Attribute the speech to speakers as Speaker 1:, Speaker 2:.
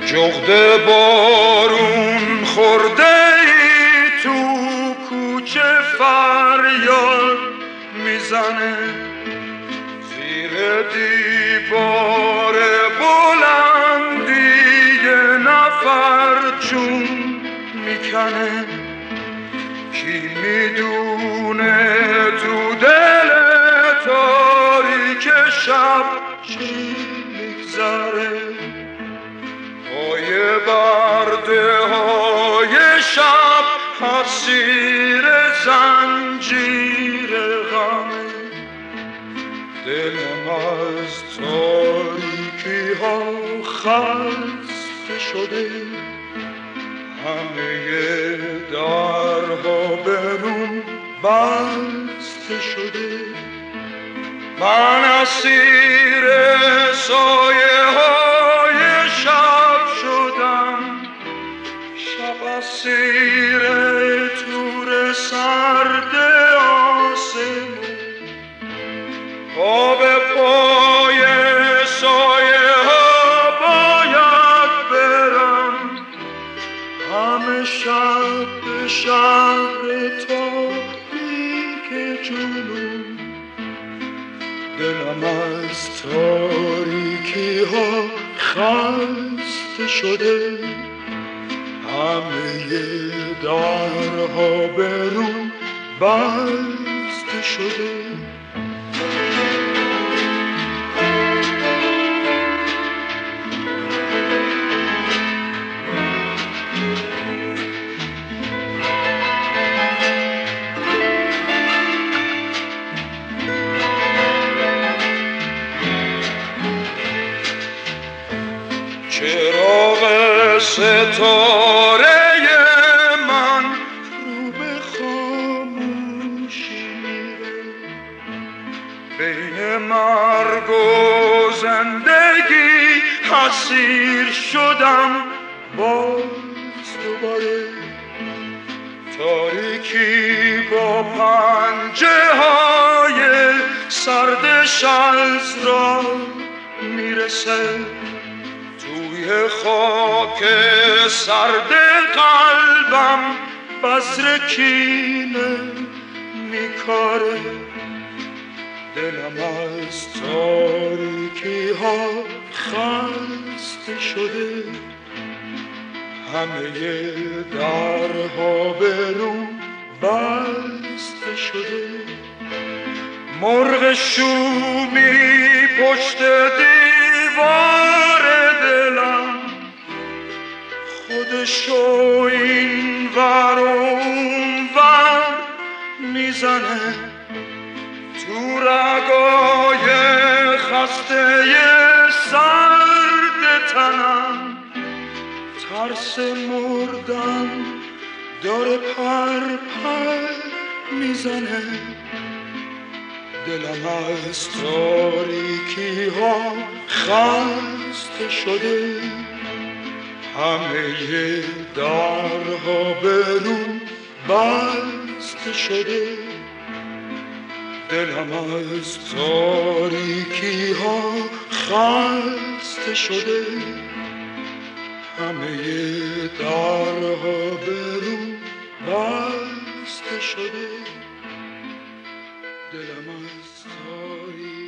Speaker 1: جغد بارون خورده ای تو کوچه فریاد میزنه، زیر دیوار بلندی یه نفر جون میکنه. کی میدونه تو دل تاریک شب چی میگذره؟ پای برده های شب اسیر زنجیر غمه. دلم از تاریکی ها خسته شده، همه درها به روم بسته شده. من اسیر سایه های شب شدم، شب اسیر تور سرد آسمون. پا به پای سایه ها باید برم، همه شب به شهر تاریک جنون. دلم از تاریکی ها خسته شده، همه درها به روم بسته شده. چراغ ستاره من رو به خاموشی میره، بین مرگ و زندگی اسیر شدم باز دوباره. تاریکی با پنجه های سردش از راه میرسه، توی خاک سرد قلبم بذر کینه میکاره. دلم از تاریکی ها خسته شده، همه درها به روم بسته شده. مرغ شومی پشت دیوار دلم، خودشو این ور اون ور میزنه. تو رگای خسته سرد تنم ترس مردن داره پر پر میزنه. دلم از تاریکی ها خسته شده، همه درها به روم بسته شده. دلم از تاریکی ها خسته شده، همه درها به روم بسته شده. دلم از تاریکی